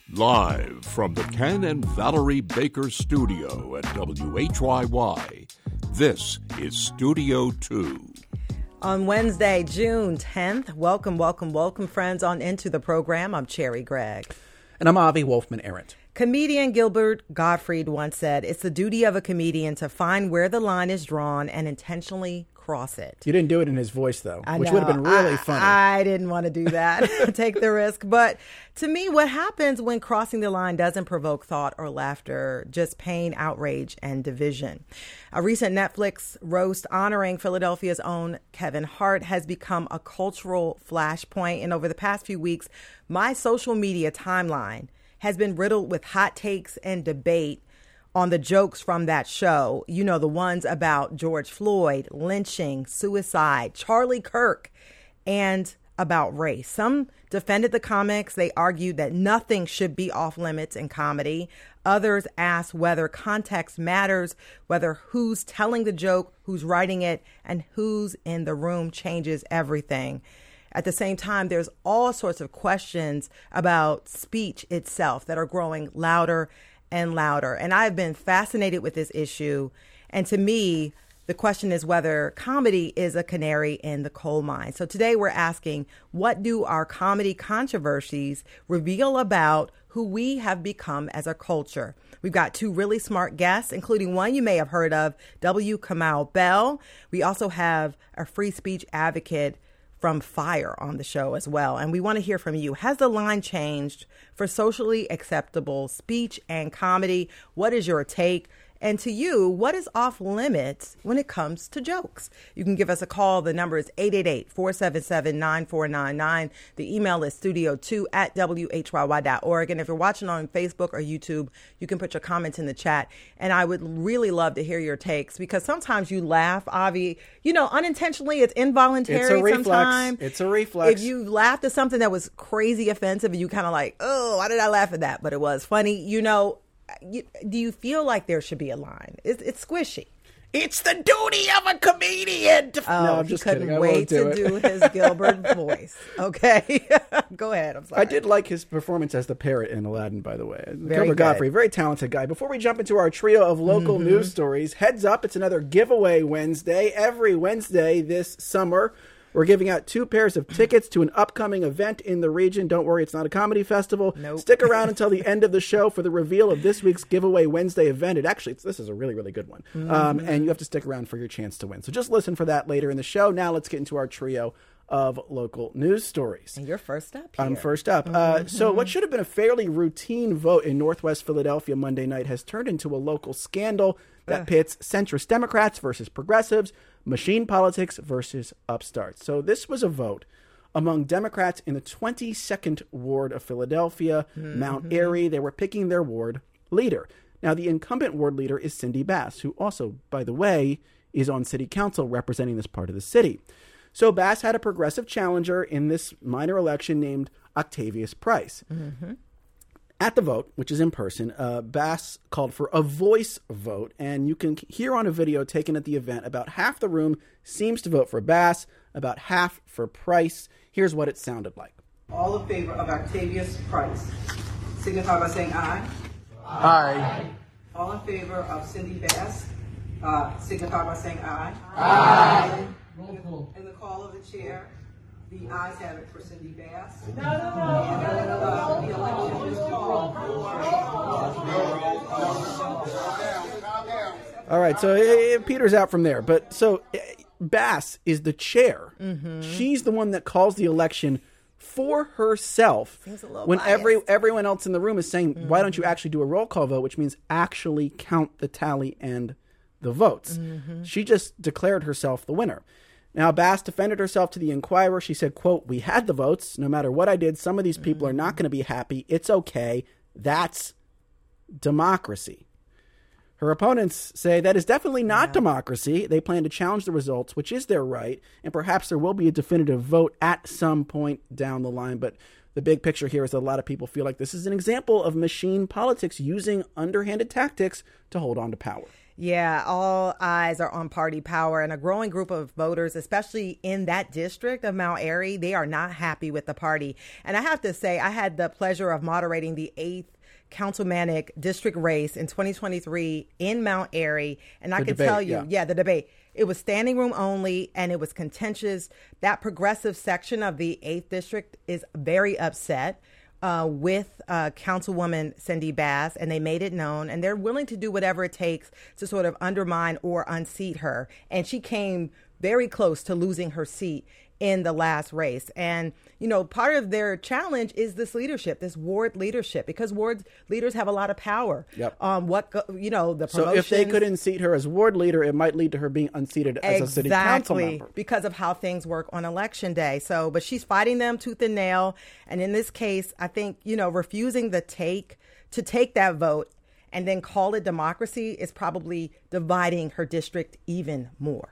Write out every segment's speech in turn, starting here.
Live from the Ken and Valerie Baker studio at WHYY, this is Studio 2. On Wednesday, June 10th, welcome, friends, on into the program. I'm Cherry Gregg. And I'm Avi Wolfman-Arent. Comedian Gilbert Gottfried once said, it's the duty of a comedian to find where the line is drawn and intentionally cross it. You didn't do it in his voice, though, which would have been really funny. I didn't want to do that, take the risk. But to me, what happens when crossing the line doesn't provoke thought or laughter, just pain, outrage, and division. A recent Netflix roast honoring Philadelphia's own Kevin Hart has become a cultural flashpoint. And over the past few weeks, my social media timeline has been riddled with hot takes and debate on the jokes from that show. You know, the ones about George Floyd, lynching, suicide, Charlie Kirk, and about race. Some defended the comics. They argued that nothing should be off limits in comedy. Others asked whether context matters, whether who's telling the joke, who's writing it, and who's in the room changes everything. At the same time, there's all sorts of questions about speech itself that are growing louder and louder. And I've been fascinated with this issue. And to me, the question is whether comedy is a canary in the coal mine. So today we're asking, what do our comedy controversies reveal about who we have become as a culture? We've got two really smart guests, including one you may have heard of, W. Kamau Bell. We also have a free speech advocate from FIRE on the show as well. And we want to hear from you. Has the line changed for socially acceptable speech and comedy? What is your take? And to you, what is off limits when it comes to jokes? You can give us a call. The number is 888-477-9499. The email is studio2@whyy.org. And if you're watching on Facebook or YouTube, you can put your comments in the chat. And I would really love to hear your takes, because sometimes you laugh, Avi, you know, unintentionally. It's involuntary. It's a reflex. Sometimes. It's a reflex. If you laughed at something that was crazy offensive and you kind of like, oh, why did I laugh at that? But it was funny, you know. Do you feel like there should be a line? It's squishy. It's the duty of a comedian to... Oh, no, I'm he just couldn't kidding. wait to do his Gilbert voice. Okay. Go ahead. I'm sorry. I did like his performance as the parrot in Aladdin, by the way. Very Gilbert Gottfried, very talented guy. Before we jump into our trio of local news stories, heads up, it's another giveaway Wednesday. Every Wednesday this summer, we're giving out 2 pairs of tickets to an upcoming event in the region. Don't worry, it's not a comedy festival. Nope. Stick around until the end of the show for the reveal of this week's giveaway Wednesday event. This is a really, really good one. And you have to stick around for your chance to win. So just listen for that later in the show. Now let's get into our trio of local news stories. And you're first up here. I'm first up. So what should have been a fairly routine vote in Northwest Philadelphia Monday night has turned into a local scandal that pits centrist Democrats versus progressives, machine politics versus upstarts. So this was a vote among Democrats in the 22nd Ward of Philadelphia, Mount Airy. They were picking their ward leader. Now, the incumbent ward leader is Cindy Bass, who also, by the way, is on city council representing this part of the city. So Bass had a progressive challenger in this minor election named Octavius Price. At the vote, which is in person, Bass called for a voice vote, and you can hear on a video taken at the event about half the room seems to vote for Bass, about half for Price. Here's what it sounded like. All in favor of Octavius Price, signify by saying aye. Aye. All in favor of Cindy Bass, signify by saying aye. Aye. In the call of the chair, the ayes have it for Cindy Bass. No. The election is called All right, so it peters out from there. But so Bass is the chair. She's the one that calls the election for herself. Seems a little when biased. everyone else in the room is saying, why don't you actually do a roll call vote, which means actually count the tally and the votes. She just declared herself the winner. Now, Bass defended herself to the Inquirer. She said, quote, "We had the votes. No matter what I did, some of these people are not going to be happy. It's okay. That's democracy." Her opponents say that is definitely not democracy. They plan to challenge the results, which is their right, and perhaps there will be a definitive vote at some point down the line. But the big picture here is that a lot of people feel like this is an example of machine politics using underhanded tactics to hold on to power. Yeah, all eyes are on party power, and a growing group of voters, especially in that district of Mount Airy, they are not happy with the party. And I have to say, I had the pleasure of moderating the 8th councilmanic district race in 2023 in Mount Airy. And I can tell you, the debate, it was standing room only and it was contentious. That progressive section of the 8th district is very upset with Councilwoman Cindy Bass, and they made it known, and they're willing to do whatever it takes to sort of undermine or unseat her. And she came very close to losing her seat in the last race. And, you know, part of their challenge is this leadership, this ward leadership, because ward leaders have a lot of power. Yep. The promotions. So if they could unseat her as ward leader, it might lead to her being unseated as a city council member. Because of how things work on election day. So, but she's fighting them tooth and nail. And in this case, I think, you know, refusing to take that vote and then call it democracy is probably dividing her district even more.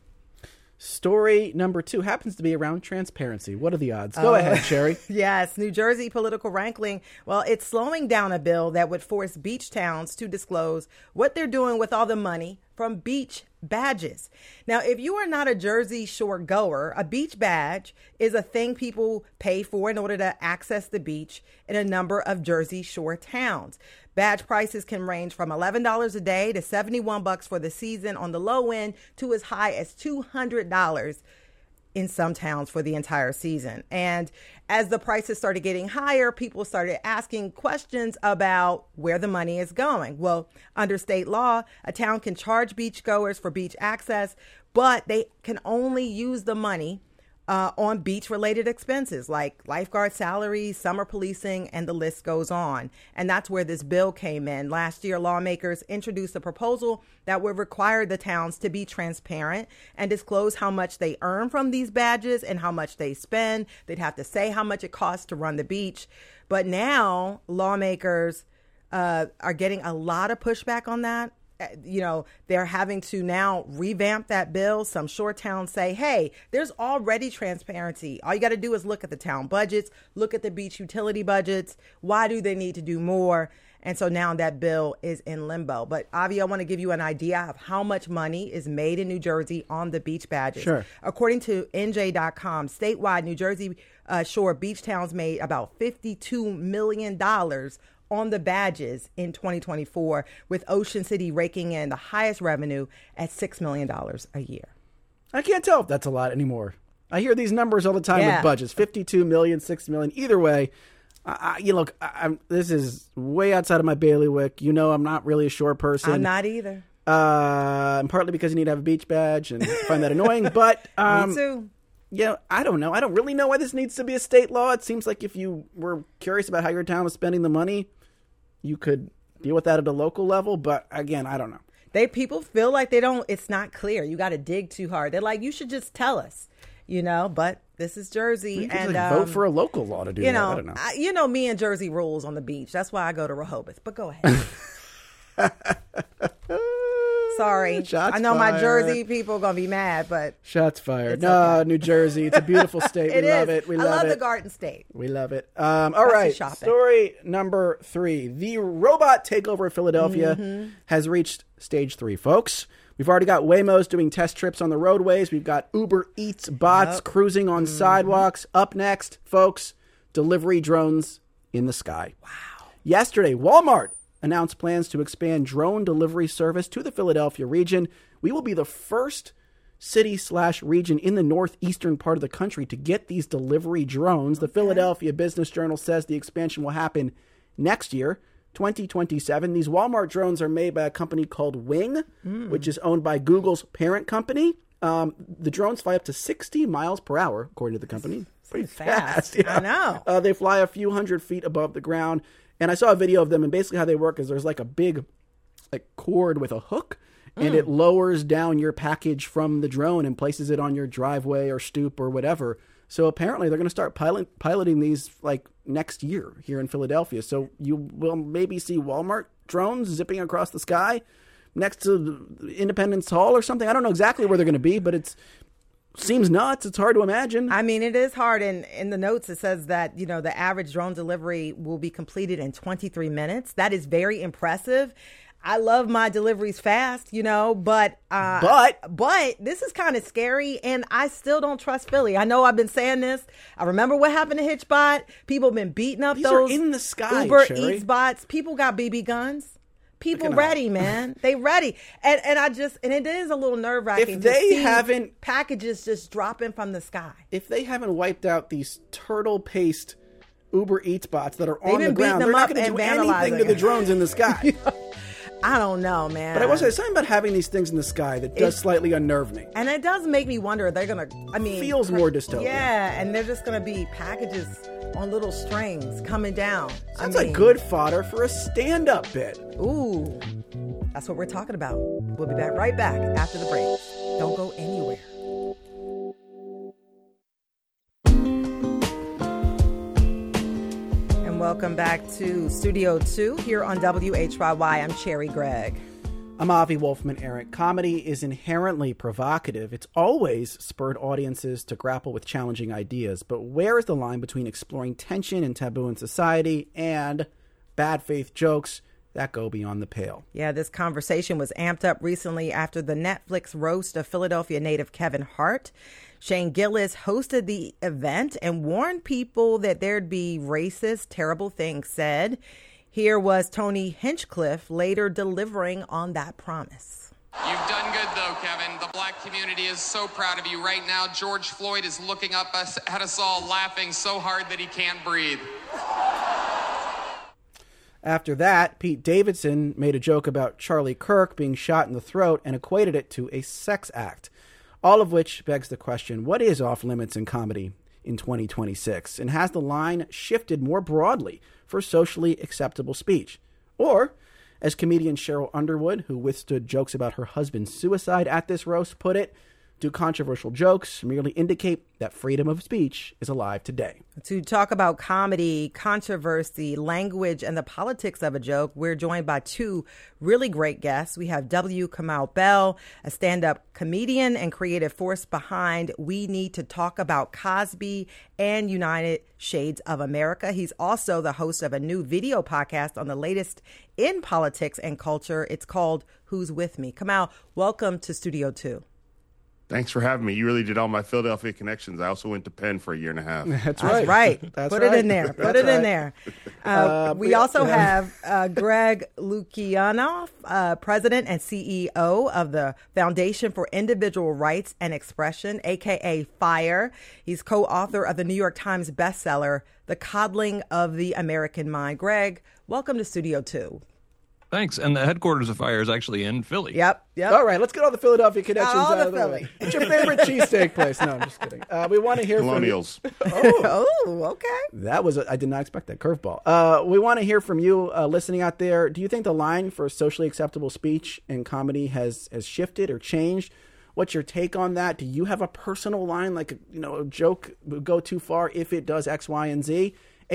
Story number 2 happens to be around transparency. What are the odds? Go ahead, Sherry. Yes, New Jersey political rankling. Well, it's slowing down a bill that would force beach towns to disclose what they're doing with all the money from beach badges. Now, if you are not a Jersey Shore goer, a beach badge is a thing people pay for in order to access the beach in a number of Jersey Shore towns. Badge prices can range from $11 a day to $71 for the season on the low end to as high as $200 in some towns for the entire season. And as the prices started getting higher, people started asking questions about where the money is going. Well, under state law, a town can charge beachgoers for beach access, but they can only use the money on beach-related expenses like lifeguard salaries, summer policing, and the list goes on. And that's where this bill came in. Last year, lawmakers introduced a proposal that would require the towns to be transparent and disclose how much they earn from these badges and how much they spend. They'd have to say how much it costs to run the beach. But now lawmakers are getting a lot of pushback on that. You know, they're having to now revamp that bill. Some shore towns say, hey, there's already transparency. All you got to do is look at the town budgets, look at the beach utility budgets. Why do they need to do more? And so now that bill is in limbo. But Avi, I want to give you an idea of how much money is made in New Jersey on the beach badges. Sure. According to NJ.com, statewide New Jersey Shore beach towns made about $52 million on the badges in 2024, with Ocean City raking in the highest revenue at $6 million a year. I can't tell if that's a lot anymore. I hear these numbers all the time with budgets, 52 million, 6 million. Either way, this is way outside of my bailiwick. You know, I'm not really a shore person. I'm not either. And partly because you need to have a beach badge and find that annoying. But me too. Yeah, I don't know. I don't really know why this needs to be a state law. It seems like if you were curious about how your town was spending the money, you could deal with that at a local level. But again, I don't know. People feel like it's not clear. You got to dig too hard. They're like, you should just tell us, you know, but this is Jersey. You could vote for a local law to do that. I don't know. Me and Jersey rules on the beach. That's why I go to Rehoboth, but go ahead. Sorry. Shots I know fired. My Jersey people are going to be mad, but... Shots fired. No, okay. New Jersey. It's a beautiful state. We love it. I love the Garden State. We love it. All right. Story number 3. The robot takeover of Philadelphia has reached stage 3, folks. We've already got Waymos doing test trips on the roadways. We've got Uber Eats bots cruising on sidewalks. Up next, folks, delivery drones in the sky. Wow. Yesterday, Walmart announced plans to expand drone delivery service to the Philadelphia region. We will be the first city/region in the northeastern part of the country to get these delivery drones. The Philadelphia Business Journal says the expansion will happen next year, 2027. These Walmart drones are made by a company called Wing, which is owned by Google's parent company. The drones fly up to 60 miles per hour, according to the company. Pretty fast. Yeah. I know. They fly a few hundred feet above the ground. And I saw a video of them, and basically how they work is there's like a big cord with a hook, and it lowers down your package from the drone and places it on your driveway or stoop or whatever. So apparently they're going to start piloting these next year here in Philadelphia. So you will maybe see Walmart drones zipping across the sky next to Independence Hall or something. I don't know exactly where they're going to be, but it seems nuts. It's hard to imagine. I mean, it is hard. And in the notes, it says that, the average drone delivery will be completed in 23 minutes. That is very impressive. I love my deliveries fast, but this is kind of scary, and I still don't trust Philly. I know I've been saying this. I remember what happened to HitchBot. People have been beating up These those are in the sky, Uber Sherry. Eats bots. People got BB guns. People ready, man. They ready. And it is a little nerve-wracking If they to see haven't packages just dropping from the sky. If they haven't wiped out these turtle paste Uber Eats bots that are on been the ground, beating they're them not up going to do and anything to vandalizing the it. drones in the sky. I don't know, man. But I will say, something about having these things in the sky that does slightly unnerve me. And it does make me wonder, they're going to, Feels more dystopian. Yeah, and they're just going to be packages on little strings coming down. Sounds like good fodder for a stand-up bit. Ooh, that's what we're talking about. We'll be right back after the break. Don't go anywhere. And welcome back to Studio 2 here on WHYY. I'm Cherry Gregg. I'm Avi Wolfman-Arent. Comedy is inherently provocative. It's always spurred audiences to grapple with challenging ideas. But where is the line between exploring tension and taboo in society and bad faith jokes that go beyond the pale? Yeah, this conversation was amped up recently after the Netflix roast of Philadelphia native Kevin Hart. Shane Gillis hosted the event and warned people that there'd be racist, terrible things said. Here was Tony Hinchcliffe later delivering on that promise. You've done good, though, Kevin. The black community is so proud of you right now. George Floyd is looking up at us all, laughing so hard that he can't breathe. After that, Pete Davidson made a joke about Charlie Kirk being shot in the throat and equated it to a sex act. All of which begs the question, what is off limits in comedy in 2026? And has the line shifted more broadly for socially acceptable speech? Or, as comedian Cheryl Underwood, who withstood jokes about her husband's suicide at this roast, put it, do controversial jokes merely indicate that freedom of speech is alive today? To talk about comedy, controversy, language, and the politics of a joke, we're joined by two really great guests. We have W. Kamau Bell, a stand-up comedian and creative force behind We Need to Talk About Cosby and United Shades of America. He's also the host of a new video podcast on the latest in politics and culture. It's called Who's With Me? Kamau, welcome to Studio 2. Thanks for having me. You really did all my Philadelphia connections. I also went to Penn for a year and a half. That's right. Put it in there. Put it in there. We also have Greg Lukianoff, President and CEO of the Foundation for Individual Rights and Expression, a.k.a. FIRE. He's co-author of the New York Times bestseller, The Coddling of the American Mind. Greg, welcome to Studio 2. Thanks. And the headquarters of FIRE is actually in Philly. Yep. All right, let's get all the Philadelphia connections All out the of the Philly. way. What's your favorite cheesesteak place? No, I'm just kidding. We want to hear Colonials. from you. Oh, okay. That was I did not expect that curveball. We want to hear from you listening out there. Do you think the line for socially acceptable speech in comedy has shifted or changed? What's your take on that? Do you have a personal line, like a joke would go too far if it does X, Y, and Z?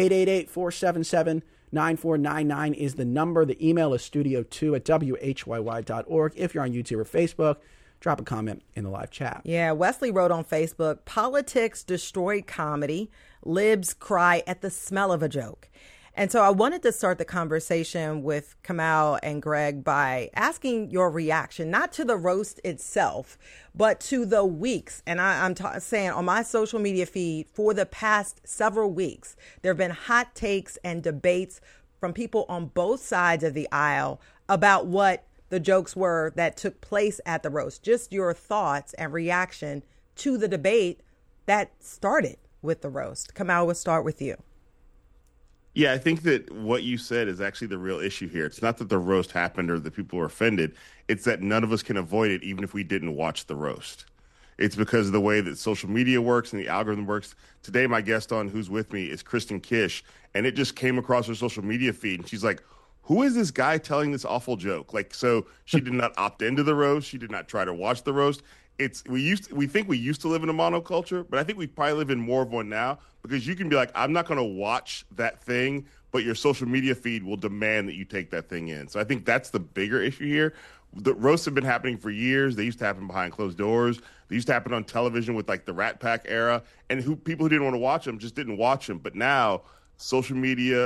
888-477-9499 is the number. The email is studio2@whyy.org. If you're on YouTube or Facebook, drop a comment in the live chat. Yeah, Wesley wrote on Facebook, politics destroyed comedy. Libs cry at the smell of a joke. And so I wanted to start the conversation with Kamau and Greg by asking your reaction, not to the roast itself, but to the weeks. And I'm saying on my social media feed for the past several weeks, there have been hot takes and debates from people on both sides of the aisle about what the jokes were that took place at the roast. Just your thoughts and reaction to the debate that started with the roast. Kamau, we'll start with you. Yeah, I think that what you said is actually the real issue here. It's not that the roast happened or that people were offended. It's that none of us can avoid it even if we didn't watch the roast. It's because of the way that social media works and the algorithm works. Today, my guest on Who's With Me is Kristen Kish, and it just came across her social media feed, and she's like, who is this guy telling this awful joke? So she did not opt into the roast. She did not try to watch the roast. We think we used to live in a monoculture, but I think we probably live in more of one now, because you can be like, I'm not going to watch that thing, but your social media feed will demand that you take that thing in. So I think that's the bigger issue here. The roasts have been happening for years. They used to happen behind closed doors. They used to happen on television with the Rat Pack era, and people who didn't want to watch them just didn't watch them. But now social media,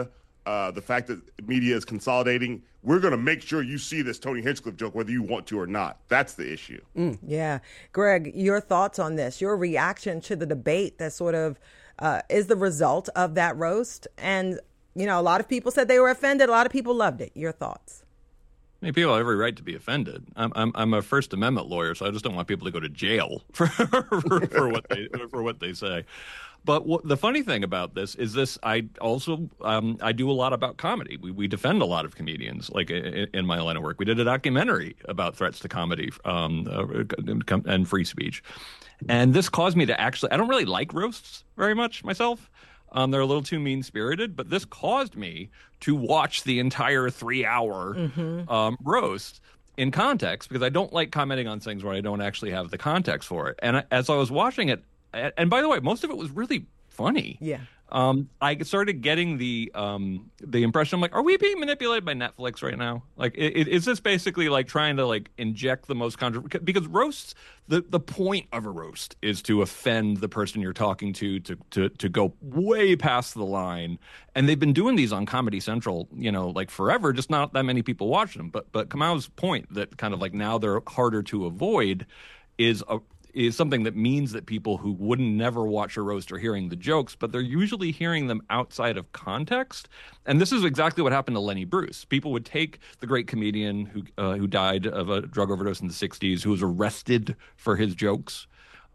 the fact that media is consolidating. We're going to make sure you see this Tony Hinchcliffe joke, whether you want to or not. That's the issue. Yeah. Greg, your thoughts on this, your reaction to the debate that sort of is the result of that roast. And, you know, a lot of people said they were offended. A lot of people loved it. Your thoughts? I mean, people have every right to be offended. I'm a First Amendment lawyer, so I just don't want people to go to jail for what they say. But the funny thing about this is I also I do a lot about comedy. We defend a lot of comedians, like in my line of work. We did a documentary about threats to comedy and free speech, and this caused me to actually. I don't really like roasts very much myself. They're a little too mean-spirited, but this caused me to watch the entire 3-hour roast in context, because I don't like commenting on things where I don't actually have the context for it. And as I was watching it, and by the way, most of it was really funny. Yeah. I started getting the impression, I'm like, are we being manipulated by Netflix right now? Like, is this basically like trying to like inject the most controversy? Because roasts, the point of a roast is to offend the person you're talking to go way past the line. And they've been doing these on Comedy Central, you know, like forever. Just not that many people watch them. But Kamau's point that kind of like now they're harder to avoid is something that means that people who wouldn't never watch a roast are hearing the jokes, but they're usually hearing them outside of context. And this is exactly what happened to Lenny Bruce. People would take the great comedian who died of a drug overdose in the 60s, who was arrested for his jokes.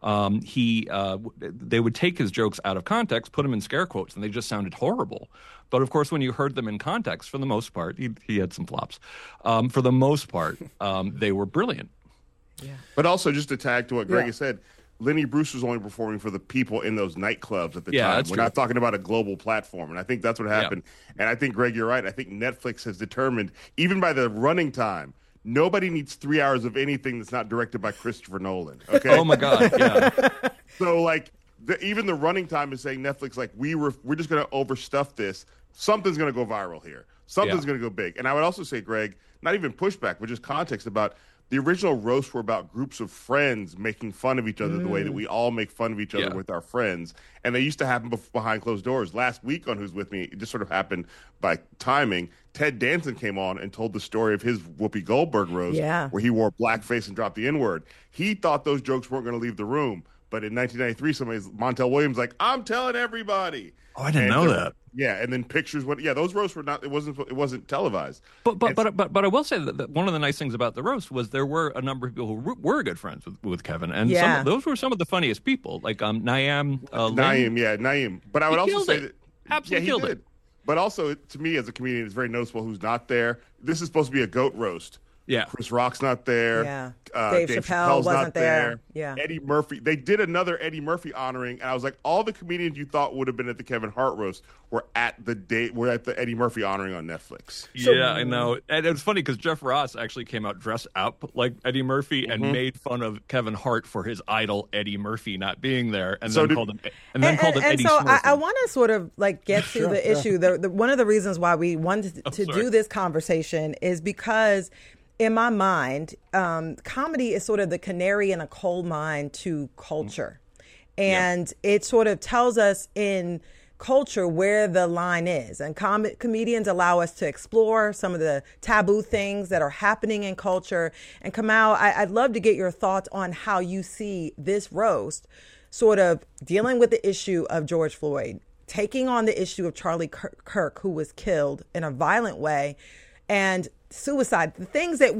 They would take his jokes out of context, put them in scare quotes, and they just sounded horrible. But of course, when you heard them in context, for the most part, he had some flops. For the most part, they were brilliant. Yeah. But also, just to tag to what Greg has said, Lenny Bruce was only performing for the people in those nightclubs at the time. We're not talking about a global platform. And I think that's what happened. Yeah. And I think, Greg, you're right. I think Netflix has determined, even by the running time, nobody needs 3 hours of anything that's not directed by Christopher Nolan. Okay. Oh, my God. Yeah. So, like, even the running time is saying Netflix, like, we're just going to overstuff this. Something's going to go viral here. Something's going to go big. And I would also say, Greg, not even pushback, but just context about the original roasts were about groups of friends making fun of each other the way that we all make fun of each other with our friends. And they used to happen behind closed doors. Last week on Who's With Me, it just sort of happened by timing. Ted Danson came on and told the story of his Whoopi Goldberg roast where he wore blackface and dropped the N-word. He thought those jokes weren't going to leave the room. But in 1993, Montel Williams like, I'm telling everybody. Oh, I didn't know that. Yeah, and then pictures went. Yeah, those roasts were not. It wasn't televised. But I will say that one of the nice things about the roast was there were a number of people who were good friends with Kevin, and those were some of the funniest people, like Naeem. Naeem. But I would also say that absolutely killed it. But also, to me as a comedian, it's very noticeable who's not there. This is supposed to be a GOAT roast. Yeah, Chris Rock's not there. Yeah, Dave Chappelle wasn't there. Yeah, Eddie Murphy. They did another Eddie Murphy honoring, and I was like, all the comedians you thought would have been at the Kevin Hart roast were at the Eddie Murphy honoring on Netflix. Yeah, I know. And it was funny because Jeff Ross actually came out dressed up like Eddie Murphy and made fun of Kevin Hart for his idol Eddie Murphy not being there, and then called him Eddie. So I want to sort of like get to the issue. One of the reasons why we wanted to do this conversation is because, in my mind, comedy is sort of the canary in a coal mine to culture. And it sort of tells us in culture where the line is. And comedians allow us to explore some of the taboo things that are happening in culture. And Kamau, I'd love to get your thoughts on how you see this roast sort of dealing with the issue of George Floyd, taking on the issue of Charlie Kirk, who was killed in a violent way, and suicide, the things that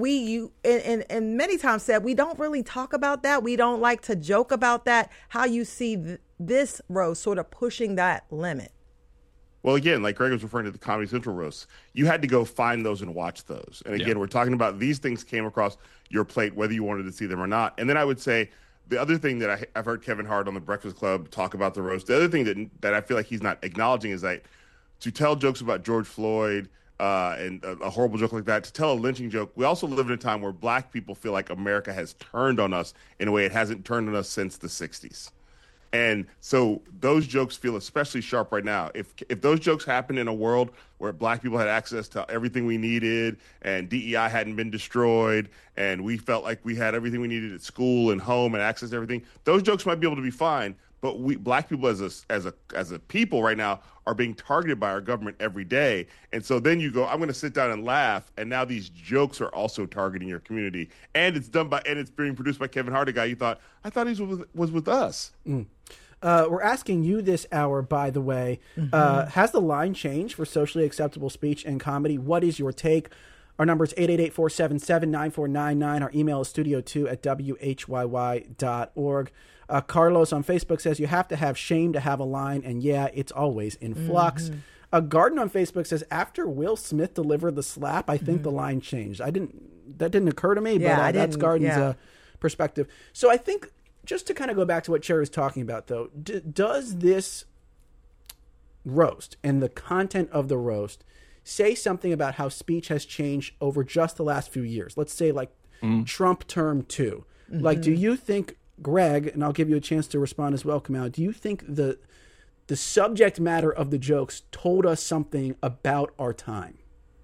and many times said we don't really talk about that. We don't like to joke about that. How you see this roast sort of pushing that limit? Well, again, like Greg was referring to the Comedy Central roasts, you had to go find those and watch those. And again, we're talking about these things came across your plate, whether you wanted to see them or not. And then I would say the other thing that I've heard Kevin Hart on The Breakfast Club talk about the roast, the other thing that I feel like he's not acknowledging is that to tell jokes about George Floyd, and a horrible joke like that, to tell a lynching joke, we also live in a time where black people feel like America has turned on us in a way it hasn't turned on us since the 60s. And so those jokes feel especially sharp right now. If those jokes happened in a world where black people had access to everything we needed and DEI hadn't been destroyed and we felt like we had everything we needed at school and home and access to everything, those jokes might be able to be fine. but we black people as a people right now are being targeted by our government every day. And so then you go, I'm going to sit down and laugh, and now these jokes are also targeting your community, and it's being produced by Kevin Hart, a guy I thought he was with us. We're asking you this hour, by the way, has the line changed for socially acceptable speech and comedy? What is your take? Our number is 888-477-9499. Our email is studio2@whyy.org. Carlos on Facebook says, you have to have shame to have a line, and yeah, it's always in flux. Garden on Facebook says, after Will Smith delivered the slap, I think the line changed. That didn't occur to me, but that's Garden's perspective. So I think, just to kind of go back to what Cherry was talking about, though, does this roast and the content of the roast say something about how speech has changed over just the last few years? Let's say like Trump term 2. Like, do you think, Greg, and I'll give you a chance to respond as well, Kamau, do you think the subject matter of the jokes told us something about our time?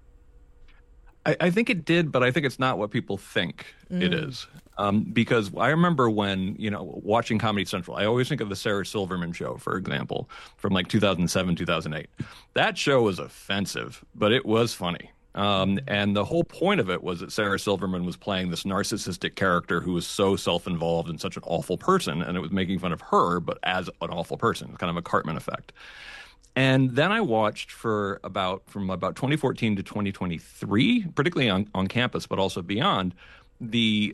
I think it did, but I think it's not what people think it is. Because I remember when, watching Comedy Central, I always think of the Sarah Silverman show, for example, from like 2007, 2008. That show was offensive, but it was funny. And the whole point of it was that Sarah Silverman was playing this narcissistic character who was so self-involved and such an awful person, and it was making fun of her, but as an awful person. It's kind of a Cartman effect. And then I watched from about 2014 to 2023, particularly on campus, but also beyond, the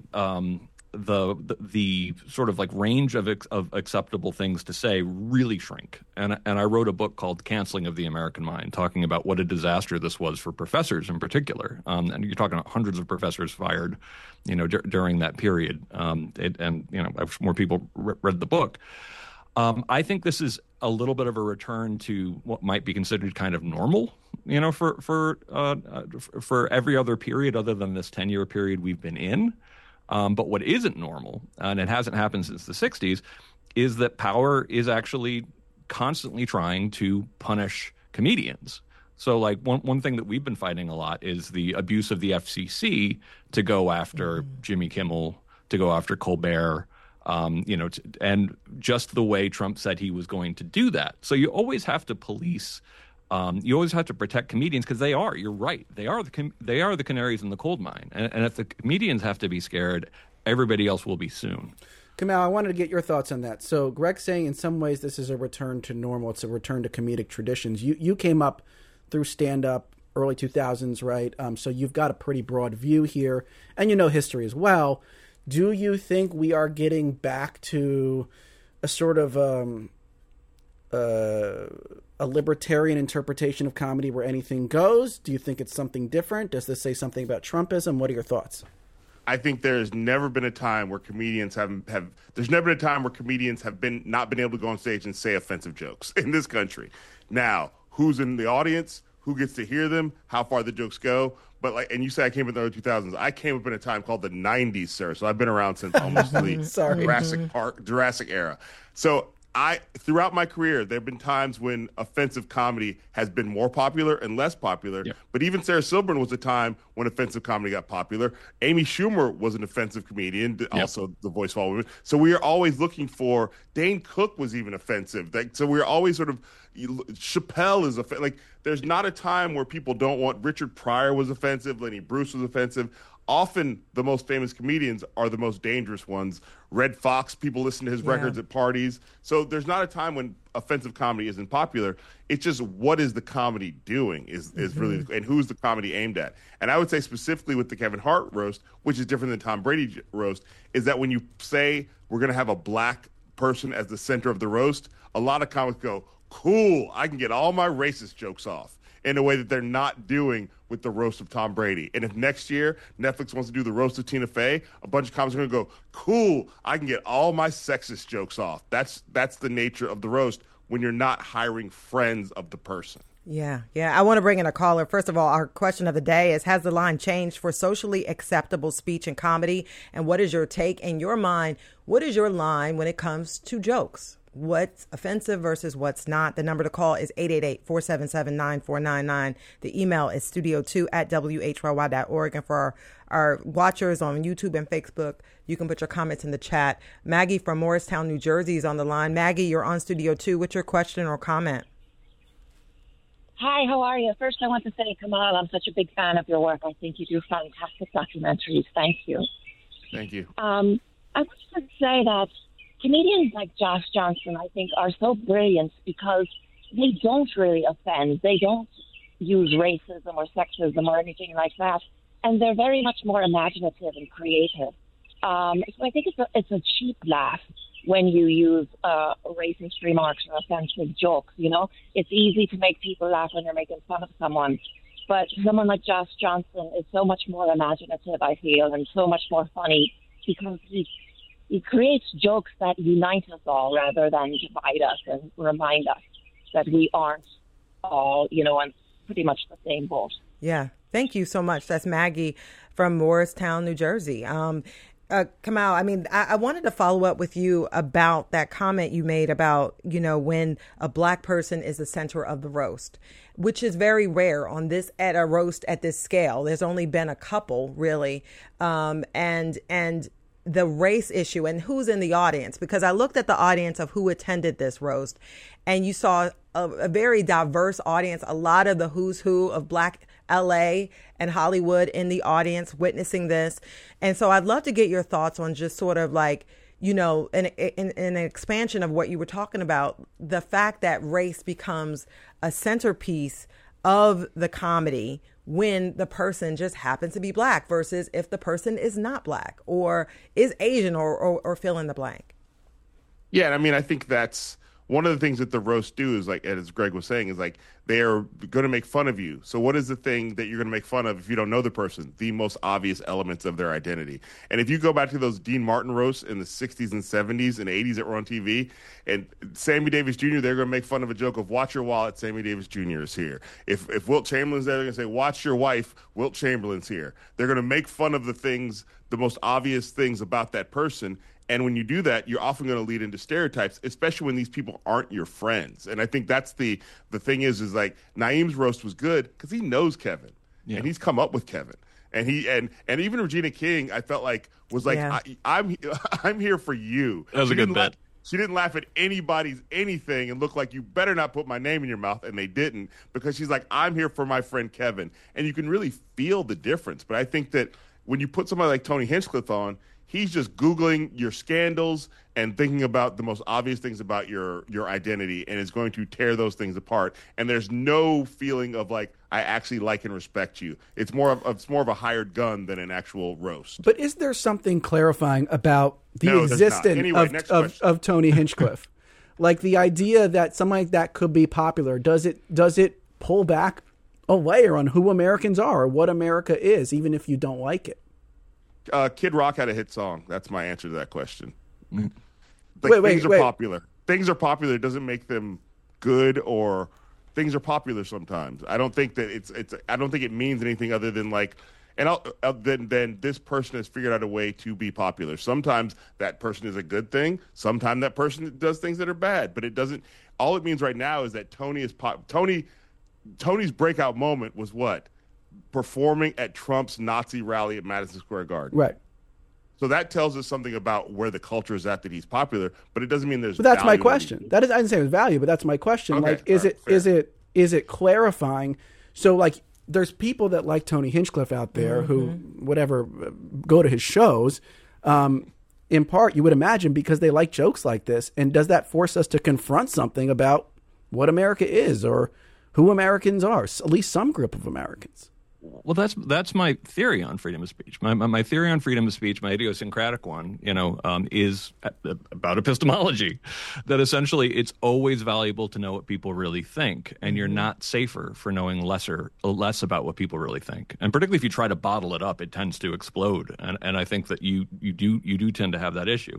sort of like range of acceptable things to say really shrink. And I wrote a book called Canceling of the American Mind, talking about what a disaster this was for professors in particular. And you're talking about hundreds of professors fired, during that period. I wish more people read the book. I think this is a little bit of a return to what might be considered kind of normal, for every other period other than this 10-year period we've been in. But what isn't normal, and it hasn't happened since the 60s, is that power is actually constantly trying to punish comedians. So like one thing that we've been fighting a lot is the abuse of the FCC to go after Jimmy Kimmel, to go after Colbert, and just the way Trump said he was going to do that. So you always have to police, you always have to protect comedians because you're right, they are the canaries in the coal mine. And if the comedians have to be scared, everybody else will be soon. Kamau, I wanted to get your thoughts on that. So Greg's saying in some ways this is a return to normal. It's a return to comedic traditions. You came up through stand-up early 2000s, right? So you've got a pretty broad view here, and history as well. Do you think we are getting back to a sort of a libertarian interpretation of comedy where anything goes? Do you think it's something different? Does this say something about Trumpism? What are your thoughts? I think there's never been a time where comedians have not been able to go on stage and say offensive jokes in this country. Now, who's in the audience? Who gets to hear them? How far the jokes go? But and you say I came up in the early 2000s. I came up in a time called the 90s, sir. So I've been around since almost the Jurassic era. So throughout my career, there have been times when offensive comedy has been more popular and less popular. Yeah. But even Sarah Silverman was a time when offensive comedy got popular. Amy Schumer was an offensive comedian, also the voice of all women. So we are always looking for, Dane Cook was even offensive. So we're always sort of, Chappelle is offensive. Like, there's not a time where people don't want, Richard Pryor was offensive, Lenny Bruce was offensive. Often the most famous comedians are the most dangerous ones. Red Fox, people listen to his records at parties. So there's not a time when offensive comedy isn't popular. It's just, what is the comedy doing is really, and who's the comedy aimed at? And I would say specifically with the Kevin Hart roast, which is different than Tom Brady roast, is that when you say we're going to have a black person as the center of the roast, a lot of comics go, cool, I can get all my racist jokes off, in a way that they're not doing with the roast of Tom Brady. And if next year Netflix wants to do the roast of Tina Fey, a bunch of comics are going to go, cool, I can get all my sexist jokes off. That's the nature of the roast when you're not hiring friends of the person. Yeah. I want to bring in a caller. First of all, our question of the day is, has the line changed for socially acceptable speech and comedy? And what is your take? In your mind, what is your line when it comes to jokes? what's offensive versus what's not. The number to call is 888-477-9499. The email is studio2@whyy.org. And for our watchers on YouTube and Facebook, you can put your comments in the chat. Maggie from Morristown, New Jersey is on the line. Maggie, you're on Studio 2. What's your question or comment? Hi, how are you? First, I want to say, Kamal, I'm such a big fan of your work. I think you do fantastic documentaries. Thank you. Thank you. I want to say that comedians like Josh Johnson, I think, are so brilliant because they don't really offend. They don't use racism or sexism or anything like that. And they're very much more imaginative and creative. So I think it's a cheap laugh when you use racist remarks or offensive jokes. You know, it's easy to make people laugh when they're making fun of someone. But someone like Josh Johnson is so much more imaginative, I feel, and so much more funny because he creates jokes that unite us all rather than divide us and remind us that we aren't all, on pretty much the same boat. Yeah. Thank you so much. That's Maggie from Morristown, New Jersey. Kamal, I mean, I wanted to follow up with you about that comment you made about, when a black person is the center of the roast, which is very rare at a roast at this scale. There's only been a couple, really. And the race issue and who's in the audience, because I looked at the audience of who attended this roast, and you saw a very diverse audience, a lot of the who's who of Black LA and Hollywood in the audience witnessing this. And so I'd love to get your thoughts on just sort of like, in an expansion of what you were talking about, the fact that race becomes a centerpiece of the comedy when the person just happens to be black versus if the person is not black or is Asian or fill in the blank. Yeah, I mean, I think that's one of the things that the roast do is, like, as Greg was saying, is like they are going to make fun of you. So what is the thing that you're going to make fun of if you don't know the person? The most obvious elements of their identity. And if you go back to those Dean Martin roasts in the 60s and 70s and 80s that were on TV, and Sammy Davis Jr., they're going to make fun of a joke of watch your wallet, Sammy Davis Jr. is here. If Wilt Chamberlain's there, they're going to say watch your wife, Wilt Chamberlain's here. They're going to make fun of the things, the most obvious things about that person. And when you do that, you're often going to lead into stereotypes, especially when these people aren't your friends. And I think that's the thing is like Naeem's roast was good because he knows Kevin, and he's come up with Kevin. And and even Regina King, I felt like was like, yeah. I'm here for you. That was a good bet. She didn't laugh at anybody's anything and look like you better not put my name in your mouth, and they didn't, because she's like, I'm here for my friend Kevin. And you can really feel the difference. But I think that when you put somebody like Tony Hinchcliffe on, he's just Googling your scandals and thinking about the most obvious things about your identity, and is going to tear those things apart. And there's no feeling of like, I actually like and respect you. It's more of a hired gun than an actual roast. But is there something clarifying about the existence of Tony Hinchcliffe? Like the idea that something like that could be popular, does it pull back a layer on who Americans are or what America is, even if you don't like it? Kid Rock had a hit song. That's my answer to that question. Wait. Things are popular. Things are popular. It doesn't make them good, or things are popular sometimes. I don't think that I don't think it means anything other than like, and then this person has figured out a way to be popular. Sometimes that person is a good thing. Sometimes that person does things that are bad. But it doesn't. All it means right now is that Tony is Tony's breakout moment was what? Performing at Trump's Nazi rally at Madison Square Garden. Right. So that tells us something about where the culture is at, that he's popular, but it doesn't mean there's. But that's my question. I didn't say it was value, but that's my question. Okay, like, is it clarifying? So, like, there's people that like Tony Hinchcliffe out there who, whatever, go to his shows. In part, you would imagine because they like jokes like this. And does that force us to confront something about what America is or who Americans are? At least some group of Americans. Well, that's my theory on freedom of speech. My theory on freedom of speech, my idiosyncratic one, is about epistemology. That essentially it's always valuable to know what people really think, and you're not safer for knowing less about what people really think. And particularly if you try to bottle it up, it tends to explode. And I think that you do tend to have that issue.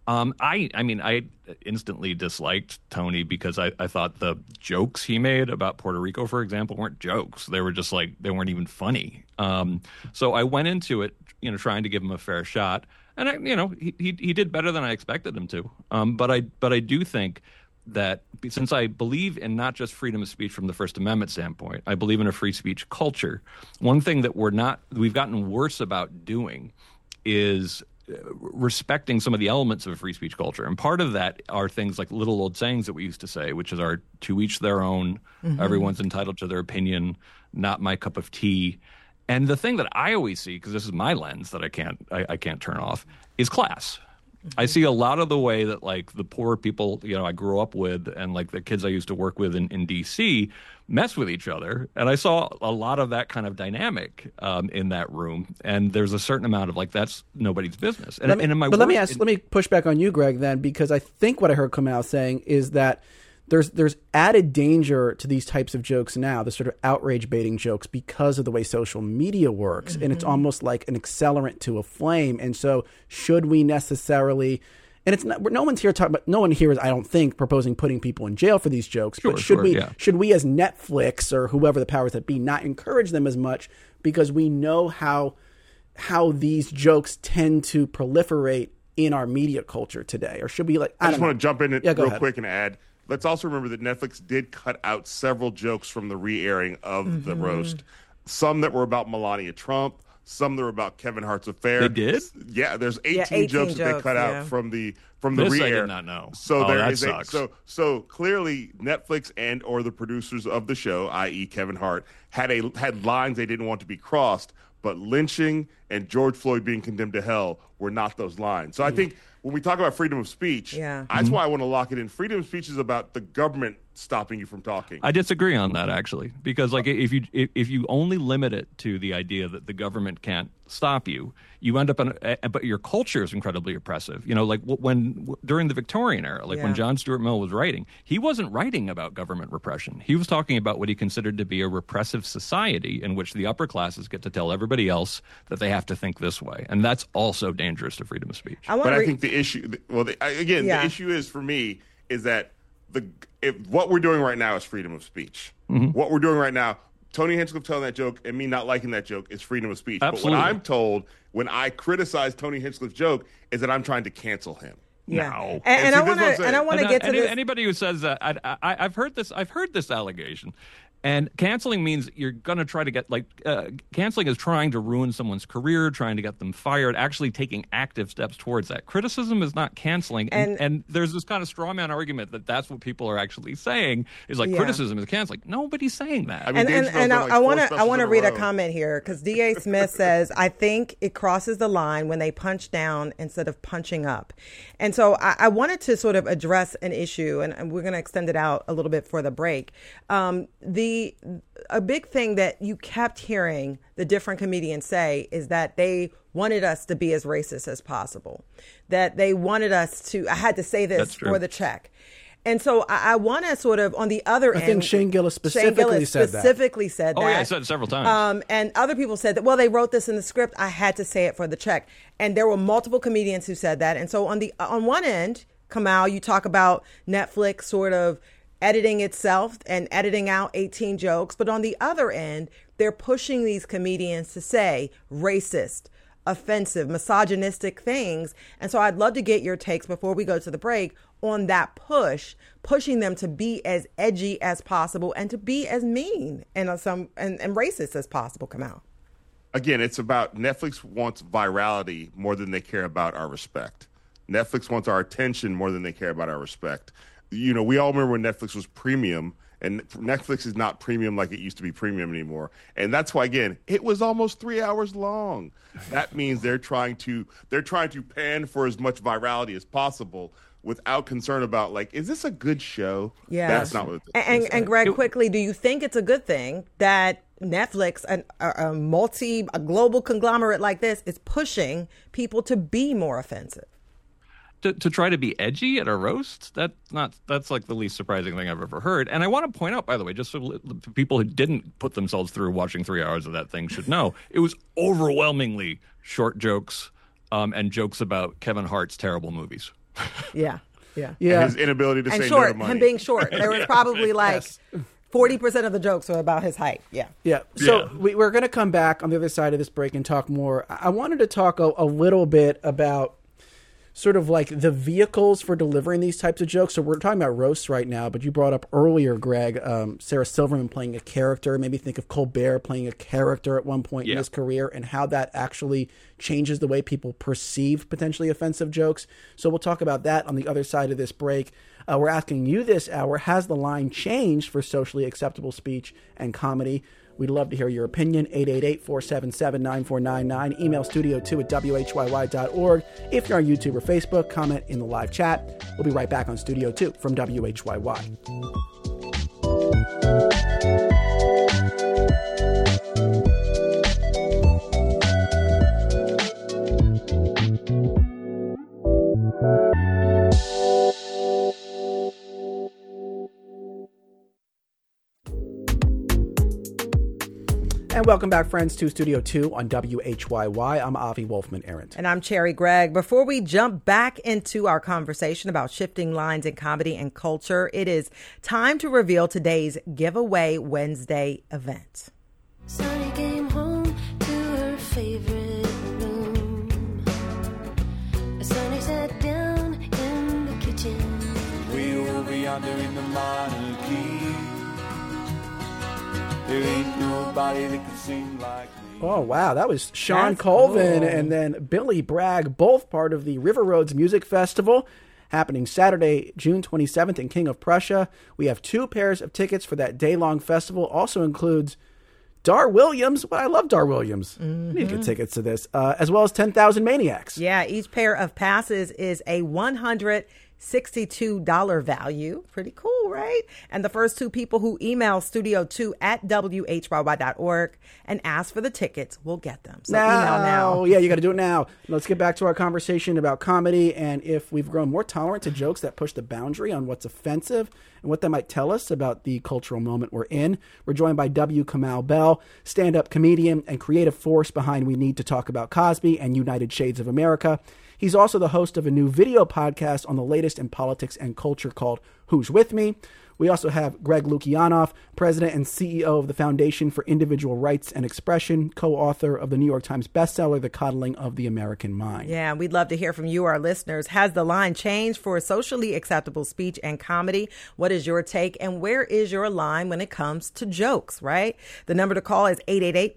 I instantly disliked Tony because I thought the jokes he made about Puerto Rico, for example, weren't jokes. They were just like, they weren't even funny. So I went into it trying to give him a fair shot. And he did better than I expected him to. But I do think that since I believe in not just freedom of speech from the First Amendment standpoint, I believe in a free speech culture. One thing that we've gotten worse about doing is respecting some of the elements of a free speech culture. And part of that are things like little old sayings that we used to say, which is our to each their own, everyone's entitled to their opinion, not my cup of tea. And the thing that I always see, because this is my lens that I can't turn off, is class. I see a lot of the way that like the poor people, I grew up with and like the kids I used to work with in D.C. mess with each other. And I saw a lot of that kind of dynamic in that room. And there's a certain amount of like, that's nobody's business. Let me push back on you, Greg, then, because I think what I heard Kamau saying is that there's added danger to these types of jokes now, the sort of outrage baiting jokes, because of the way social media works. And it's almost like an accelerant to a flame. And so should we necessarily, and it's not, no one here is, I don't think, proposing putting people in jail for these jokes, but should we as Netflix or whoever the powers that be not encourage them as much, because we know how these jokes tend to proliferate in our media culture today? Or should we I just want to jump in real quick and add, let's also remember that Netflix did cut out several jokes from the re-airing of the roast. Some that were about Melania Trump, some that were about Kevin Hart's affair. They did? Yeah, there's 18 jokes that they cut out from the re-air. I did not know. So that sucks. So clearly Netflix and or the producers of the show, i.e. Kevin Hart, had lines they didn't want to be crossed, but lynching and George Floyd being condemned to hell were not those lines. So I think when we talk about freedom of speech, that's why I want to lock it in. Freedom of speech is about the government stopping you from talking. I disagree on that, actually, because like if you only limit it to the idea that the government can't stop you, you end up but your culture is incredibly oppressive. Like when during the Victorian era, when John Stuart Mill was writing, he wasn't writing about government repression. He was talking about what he considered to be a repressive society in which the upper classes get to tell everybody else that they have to think this way, and that's also dangerous to freedom of speech. I think the issue, the issue is for me is that what we're doing right now is freedom of speech. What we're doing right now, Tony Hinchcliffe telling that joke and me not liking that joke is freedom of speech. Absolutely. But what I'm told when I criticize Tony Hinchcliffe's joke is that I'm trying to cancel him. Yeah. No. And I want to get to this. Anybody who says that, I've heard this allegation. And canceling means you're going to try to get canceling is trying to ruin someone's career, trying to get them fired, actually taking active steps towards that. Criticism is not canceling. And there's this kind of straw man argument that that's what people are actually saying is criticism is canceling. Nobody's saying that. I mean, I want to read a comment here because D.A. Smith says, I think it crosses the line when they punch down instead of punching up. And so I wanted to sort of address an issue, and we're going to extend it out a little bit for the break. A big thing that you kept hearing the different comedians say is that they wanted us to be as racist as possible, that they wanted us to, I had to say this for the check. And so I want to sort of on the other end. I think Shane Gillis specifically said that. Oh, yeah, I said it several times. And other people said that, well, they wrote this in the script. I had to say it for the check. And there were multiple comedians who said that. And so on one end, Kamau, you talk about Netflix sort of editing itself and editing out 18 jokes. But on the other end, they're pushing these comedians to say racist, offensive, misogynistic things. And so I'd love to get your takes before we go to the break on that pushing them to be as edgy as possible and to be as mean and racist as possible. Come out. Again, it's about Netflix wants virality more than they care about our respect. Netflix wants our attention more than they care about our respect. We all remember when Netflix was premium, and Netflix is not premium like it used to be premium anymore. And that's why, again, it was almost 3 hours long. That means they're trying to pan for as much virality as possible without concern about, is this a good show? Yeah. That's not what it is. And Greg, quickly, do you think it's a good thing that Netflix, a global conglomerate like this, is pushing people to be more offensive? To try to be edgy at a roast, that's like the least surprising thing I've ever heard. And I want to point out, by the way, just so people who didn't put themselves through watching 3 hours of that thing should know, it was overwhelmingly short jokes and jokes about Kevin Hart's terrible movies. Yeah. And his inability to say short, no to money. him being short. There was probably 40% of the jokes are about his height. Yeah. Yeah. So we're going to come back on the other side of this break and talk more. I wanted to talk a little bit about sort of like the vehicles for delivering these types of jokes. So we're talking about roasts right now, but you brought up earlier, Greg, Sarah Silverman playing a character. Maybe think of Colbert playing a character at one point in his career and how that actually changes the way people perceive potentially offensive jokes. So we'll talk about that on the other side of this break. We're asking you this hour, has the line changed for socially acceptable speech and comedy? We'd love to hear your opinion. 888-477-9499. Email studio2@whyy.org. If you're on YouTube or Facebook, comment in the live chat. We'll be right back on Studio 2 from WHYY. And welcome back, friends, to Studio 2 on WHYY. I'm Avi Wolfman-Arent. And I'm Cherry Gregg. Before we jump back into our conversation about shifting lines in comedy and culture, it is time to reveal today's Giveaway Wednesday event. Sonny came home to her favorite room. Sonny sat down in the kitchen. We will be under in the monarchy. There ain't nobody that can sing like me. Oh, wow. That was Sean Colvin and then Billy Bragg, both part of the River Roads Music Festival, happening Saturday, June 27th in King of Prussia. We have 2 pairs of tickets for that day-long festival. Also includes Dar Williams. Well, I love Dar Williams. Mm-hmm. Need to get tickets to this. As well as 10,000 Maniacs. Yeah, each pair of passes is a $162 value. Pretty cool, right? And the first 2 people who email studio2@whyy.org and ask for the tickets will get them. So email now. Yeah, you got to do it now. Let's get back to our conversation about comedy and if we've grown more tolerant to jokes that push the boundary on what's offensive and what that might tell us about the cultural moment we're in. We're joined by W. Kamau Bell, stand-up comedian and creative force behind We Need to Talk About Cosby and United Shades of America. He's also the host of a new video podcast on the latest in politics and culture called Who's With Me? We also have Greg Lukianoff, president and CEO of the Foundation for Individual Rights and Expression, co-author of the New York Times bestseller, The Coddling of the American Mind. Yeah, we'd love to hear from you, our listeners. Has the line changed for socially acceptable speech and comedy? What is your take? And where is your line when it comes to jokes, right? The number to call is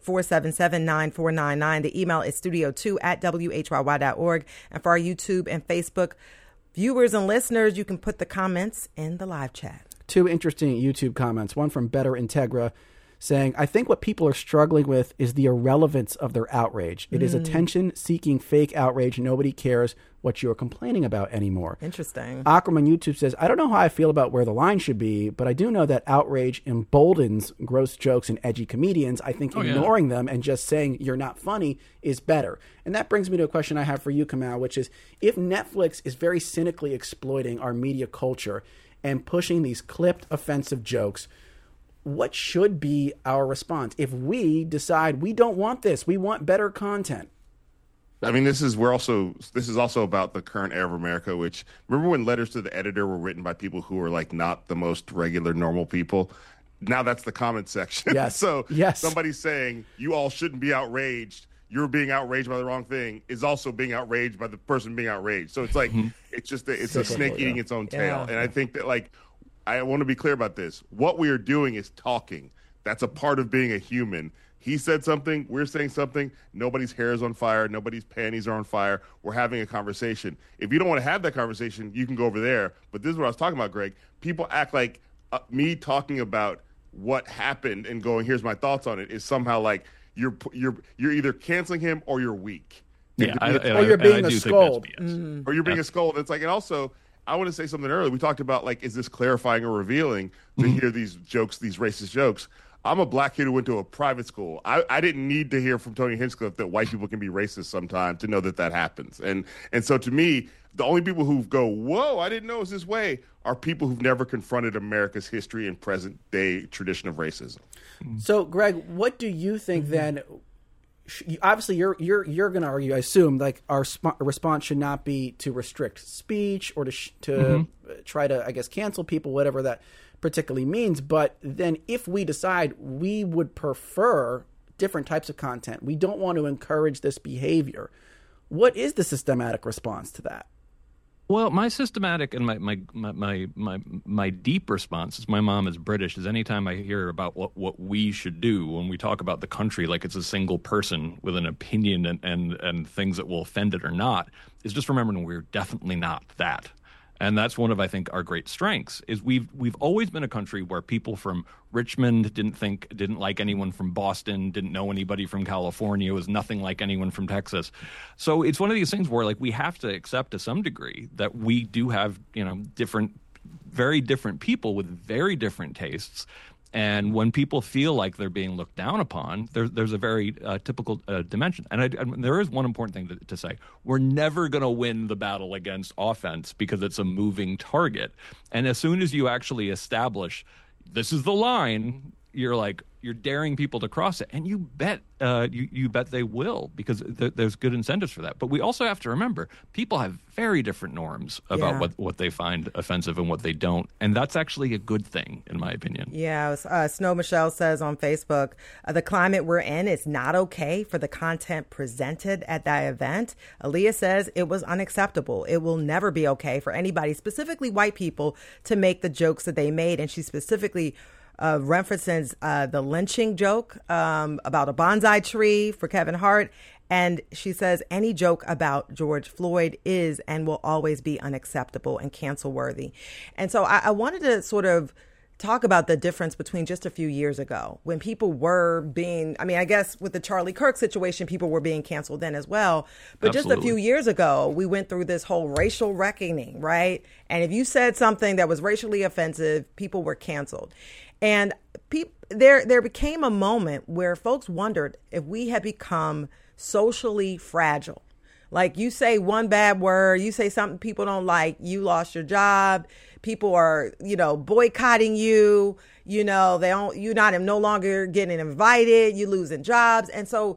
888-477-9499. The email is studio2@whyy.org. And for our YouTube and Facebook viewers and listeners, you can put the comments in the live chat. 2 interesting YouTube comments. One from Better Integra saying, I think what people are struggling with is the irrelevance of their outrage. It is attention-seeking fake outrage. Nobody cares what you're complaining about anymore. Interesting. Akram on YouTube says, I don't know how I feel about where the line should be, but I do know that outrage emboldens gross jokes and edgy comedians. I think ignoring them and just saying you're not funny is better. And that brings me to a question I have for you, Kamau, which is, if Netflix is very cynically exploiting our media culture and pushing these clipped offensive jokes, what should be our response if we decide we don't want this, we want better content? I mean, this is also about the current era of America, which, remember when letters to the editor were written by people who were like not the most regular, normal people? Now that's the comment section. Yes. So yes. Somebody saying you all shouldn't be outraged, you're being outraged by the wrong thing, is also being outraged by the person being outraged. So it's like, it's just, it's a snake eating its own tail. And I think that, like, I want to be clear about this. What we are doing is talking. That's a part of being a human. He said something, we're saying something, nobody's hair is on fire, nobody's panties are on fire, we're having a conversation. If you don't want to have that conversation, you can go over there. But this is what I was talking about, Greg. People act like me talking about what happened and going, here's my thoughts on it, is somehow like you're either canceling him or you're weak. Yeah, or you're being a scold. Or you're being a scold. It's like, and also, I want to say something earlier. We talked about, like, is this clarifying or revealing to hear these jokes, these racist jokes? I'm a black kid who went to a private school. I didn't need to hear from Tony Hinchcliffe that white people can be racist sometimes to know that that happens. And so to me, the only people who go, whoa, I didn't know it was this way, are people who've never confronted America's history and present day tradition of racism. So, Greg, what do you think then? Obviously, you're going to argue, I assume, like our response should not be to restrict speech or to try to, I guess, cancel people, whatever that. particularly means. But then if we decide we would prefer different types of content, we don't want to encourage this behavior, what is the systematic response to that? Well, my systematic and my deep response is my mom is British. Is anytime I hear about what we should do when we talk about the country like it's a single person with an opinion and things that will offend it or not, is just remembering we're definitely not that. And that's one of, I think, our great strengths is we've always been a country where people from Richmond didn't like anyone from Boston, didn't know anybody from California, was nothing like anyone from Texas. So it's one of these things where like we have to accept to some degree that we do have, very different people with very different tastes. And when people feel like they're being looked down upon, there's a very typical dimension. And there is one important thing to say. We're never going to win the battle against offense because it's a moving target. And as soon as you actually establish this is the line, you're daring people to cross it. And you bet they will because there's good incentives for that. But we also have to remember people have very different norms about what they find offensive and what they don't. And that's actually a good thing, in my opinion. Yeah. Snow Michelle says on Facebook, the climate we're in is not okay for the content presented at that event. Aaliyah says it was unacceptable. It will never be okay for anybody, specifically white people, to make the jokes that they made. And she specifically references the lynching joke about a bonsai tree for Kevin Hart. And she says any joke about George Floyd is and will always be unacceptable and cancel worthy. And so I wanted to sort of talk about the difference between just a few years ago when people were being, I guess with the Charlie Kirk situation, people were being canceled then as well. But Absolutely. Just a few years ago, we went through this whole racial reckoning, right? And if you said something that was racially offensive, people were canceled. And there became a moment where folks wondered if we had become socially fragile. Like you say one bad word, you say something people don't like, you lost your job. People are, boycotting you. You're no longer getting invited. You losing jobs. And so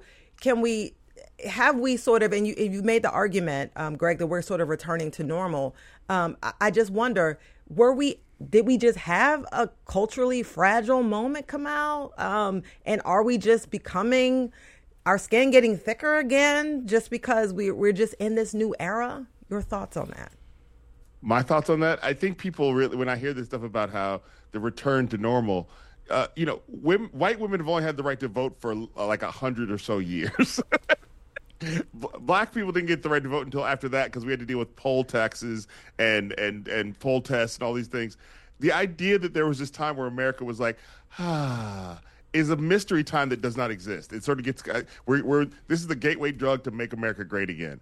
have we sort of, and you made the argument, Greg, that we're sort of returning to normal. I just wonder, did we just have a culturally fragile moment come out? And are we just becoming, our skin getting thicker again just because we're just in this new era? Your thoughts on that? My thoughts on that? I think people really, when I hear this stuff about how the return to normal, white women have only had the right to vote for like 100 or so years. Black people didn't get the right to vote until after that because we had to deal with poll taxes and poll tests and all these things. The idea that there was this time where America was like, is a mystery time that does not exist. It sort of gets this is the gateway drug to make America great again.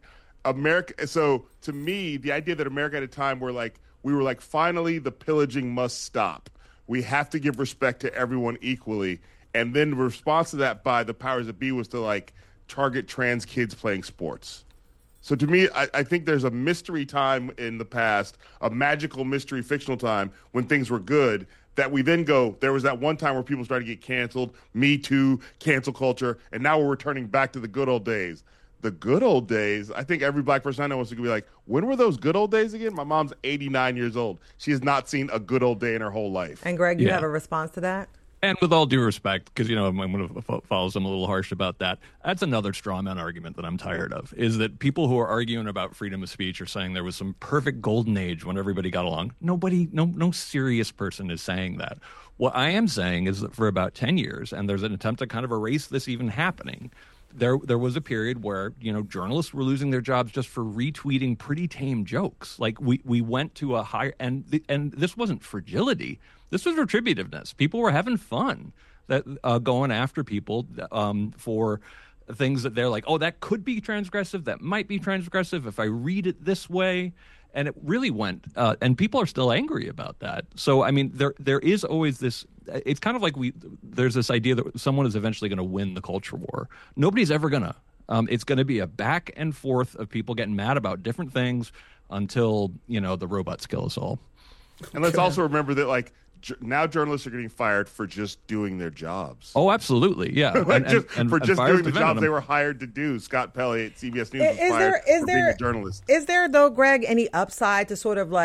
So to me, the idea that America had a time where we were finally the pillaging must stop. We have to give respect to everyone equally. And then the response to that by the powers that be was to target trans kids playing sports. So to me, I think there's a mystery time in the past, a magical mystery fictional time when things were good, that we then go, there was that one time where people started to get canceled, Me Too, cancel culture, and now we're returning back to the good old days. The good old days, I think every black person I know wants to be like, when were those good old days again? My mom's 89 years old. She has not seen a good old day in her whole life. And Greg, you have a response to that? And with all due respect, because, I'm going to follow some a little harsh about that, that's another straw man argument that I'm tired of, is that people who are arguing about freedom of speech are saying there was some perfect golden age when everybody got along. No serious person is saying that. What I am saying is that for about 10 years, and there's an attempt to kind of erase this even happening, there was a period where, journalists were losing their jobs just for retweeting pretty tame jokes. Like we went to a higher, and this wasn't fragility. This was retributiveness. People were having fun going after people for things that they're like, oh, that could be transgressive. That might be transgressive if I read it this way. And it really went, and people are still angry about that. So, there is always this, it's kind of like there's this idea that someone is eventually going to win the culture war. Nobody's ever going to. It's going to be a back and forth of people getting mad about different things until, the robots kill us all. And let's also remember that, now journalists are getting fired for just doing their jobs. Oh, absolutely, yeah. For just doing the jobs they were hired to do. Scott Pelley at CBS News was fired for being a journalist. Is there, though, Greg, any upside to sort of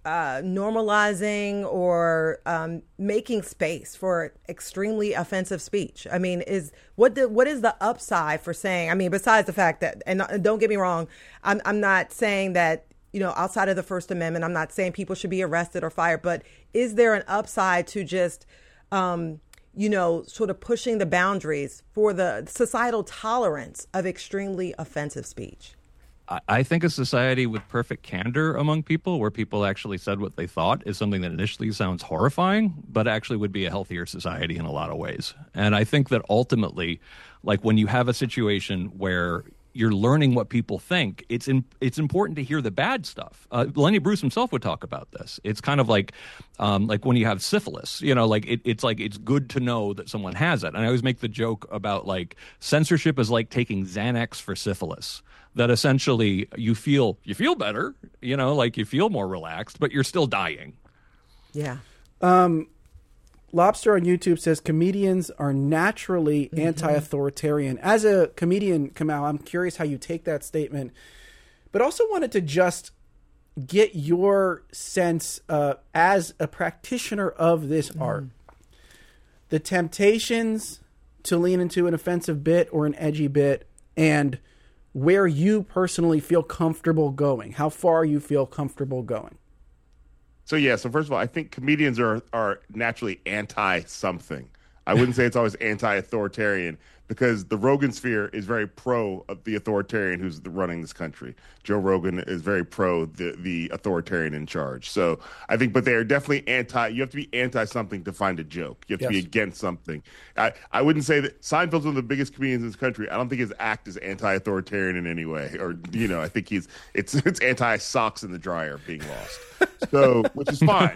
normalizing or making space for extremely offensive speech? I mean, what is the upside for saying? I mean, besides the fact that, and don't get me wrong, I'm not saying that, outside of the First Amendment, I'm not saying people should be arrested or fired, but is there an upside to just sort of pushing the boundaries for the societal tolerance of extremely offensive speech? I think a society with perfect candor among people, where people actually said what they thought, is something that initially sounds horrifying, but actually would be a healthier society in a lot of ways. And I think that ultimately, like when you have a situation where you're learning what people think, it's important to hear the bad stuff. Lenny Bruce himself would talk about this. It's kind of like when you have syphilis, it's good to know that someone has it. And I always make the joke about like censorship is like taking Xanax for syphilis. That essentially you feel better, you feel more relaxed, but you're still dying. Yeah. Lobster on YouTube says comedians are naturally anti-authoritarian. As a comedian, Kamau, I'm curious how you take that statement, but also wanted to just get your sense as a practitioner of this art. The temptations to lean into an offensive bit or an edgy bit, and where you personally feel comfortable going, how far you feel comfortable going. So first of all, I think comedians are naturally anti-something. I wouldn't say it's always anti-authoritarian, because the Rogan sphere is very pro of the authoritarian who's running this country. Joe Rogan is very pro the authoritarian in charge. So I think, but they are definitely you have to be anti-something to find a joke. You have to be against something. I wouldn't say that Seinfeld's one of the biggest comedians in this country. I don't think his act is anti-authoritarian in any way. Or, I think it's anti-socks in the dryer being lost. So, which is fine.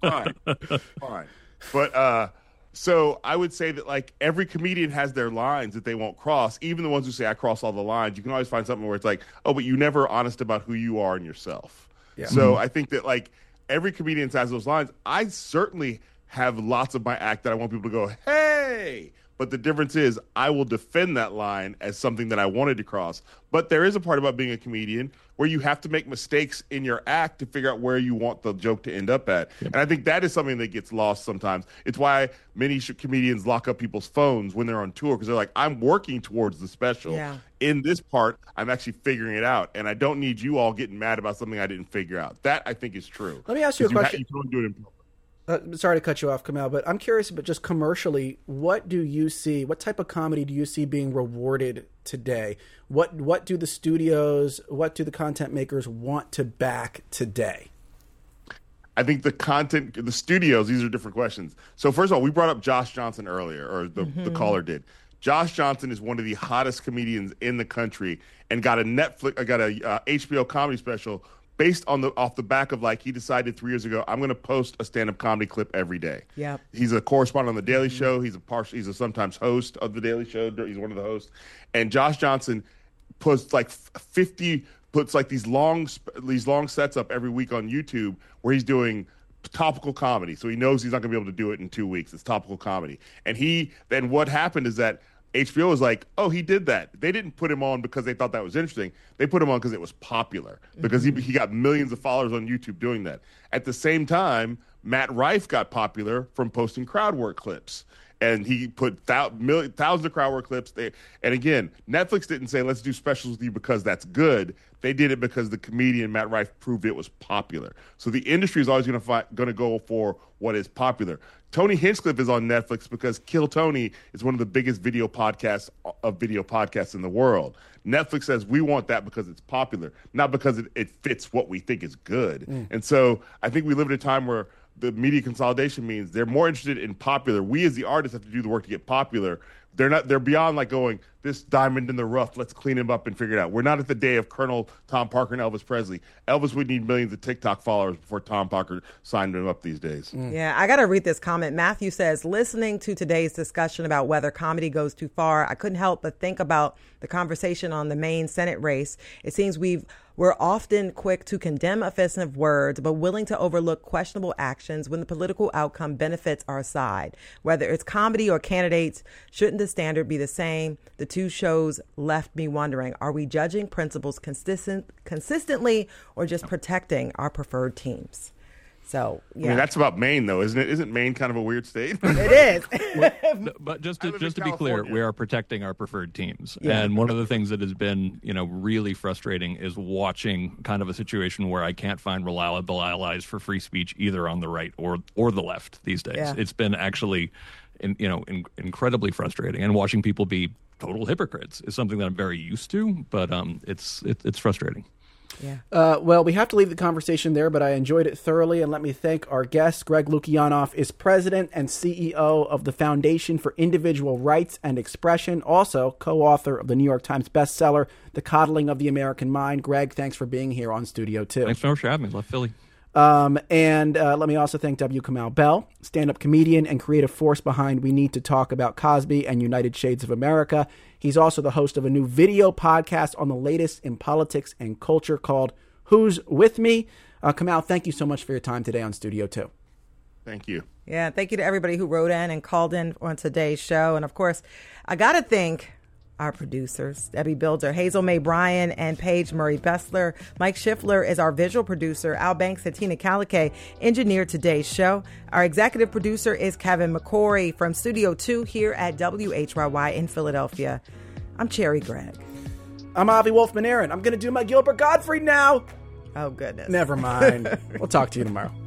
Fine. But, so I would say that like every comedian has their lines that they won't cross. Even the ones who say I cross all the lines, you can always find something where it's like, oh, but you never honest about who you are and yourself. Yeah. So I think that like every comedian has those lines. I certainly have lots of my act that I want people to go, hey. But the difference is I will defend that line as something that I wanted to cross. But there is a part about being a comedian where you have to make mistakes in your act to figure out where you want the joke to end up at. Yep. And I think that is something that gets lost sometimes. It's why many comedians lock up people's phones when they're on tour, because they're like, I'm working towards the special. Yeah. In this part, I'm actually figuring it out. And I don't need you all getting mad about something I didn't figure out. That, I think, is true. Let me ask you a question. You can only do it in public. Sorry to cut you off, Kamau, but I'm curious, but just commercially, what type of comedy do you see being rewarded today? What do the studios, what do the content makers want to back today? I think the studios, these are different questions. So first of all, we brought up Josh Johnson earlier, or the caller did. Josh Johnson is one of the hottest comedians in the country and got a HBO comedy special based on off the back of like he decided 3 years ago, I'm going to post a stand-up comedy clip every day. Yeah, he's a correspondent on the Daily Show. He's a sometimes host of the Daily Show. He's one of the hosts. And Josh Johnson puts like these long sets up every week on YouTube where he's doing topical comedy. So he knows he's not going to be able to do it in 2 weeks. It's topical comedy. And then what happened is that HBO was like, oh, he did that. They didn't put him on because they thought that was interesting. They put him on because it was popular, because he got millions of followers on YouTube doing that. At the same time, Matt Rife got popular from posting crowd work clips. And he put thousands of crowd work clips. And again, Netflix didn't say, let's do specials with you because that's good. They did it because the comedian Matt Rife proved it was popular. So the industry is always going to go for what is popular. Tony Hinchcliffe is on Netflix because Kill Tony is one of the biggest video podcasts in the world. Netflix says we want that because it's popular, not because it fits what we think is good. And so I think we live in a time where the media consolidation means they're more interested in popular. We as the artists have to do the work to get popular. They're beyond like going, this diamond in the rough, let's clean him up and figure it out. We're not at the day of Colonel Tom Parker and Elvis Presley. Elvis would need millions of TikTok followers before Tom Parker signed him up these days. Yeah, I got to read this comment. Matthew says, listening to today's discussion about whether comedy goes too far, I couldn't help but think about the conversation on the Maine Senate race. It seems we're often quick to condemn offensive words, but willing to overlook questionable actions when the political outcome benefits our side. Whether it's comedy or candidates, shouldn't the standard be the same? The two shows left me wondering, are we judging principles consistently or just protecting our preferred teams? So, yeah. I mean, that's about Maine, though, isn't it? Isn't Maine kind of a weird state? It is. But just I live to in be clear, California. we are protecting our preferred teams. Yeah. And one of the things that has been, really frustrating is watching kind of a situation where I can't find reliable allies for free speech either on the right or the left these days. Yeah. It's been actually, incredibly frustrating. And watching people be total hypocrites is something that I'm very used to, but it's frustrating. Yeah. Well, we have to leave the conversation there, but I enjoyed it thoroughly. And let me thank our guest. Greg Lukianoff is president and CEO of the Foundation for Individual Rights and Expression, also co-author of the New York Times bestseller, The Coddling of the American Mind. Greg, thanks for being here on Studio 2. Thanks so much for having me. Love Philly. And let me also thank W. Kamau Bell, stand-up comedian and creative force behind We Need to Talk About Cosby and United Shades of America. He's also the host of a new video podcast on the latest in politics and culture called Who's With Me? Kamau, thank you so much for your time today on Studio 2. Thank you. Yeah, thank you to everybody who wrote in and called in on today's show. And, of course, I got to thank our producers, Debbie Builder, Hazel Mae Bryan, and Paige Murray Bessler. Mike Schiffler is our visual producer. Al Banks and Tina Calique engineered today's show. Our executive producer is Kevin McCory from Studio 2 here at WHYY in Philadelphia. I'm Cherry Gregg. I'm Avi Wolfman Aaron. I'm going to do my Gilbert Gottfried now. Oh, goodness. Never mind. We'll talk to you tomorrow.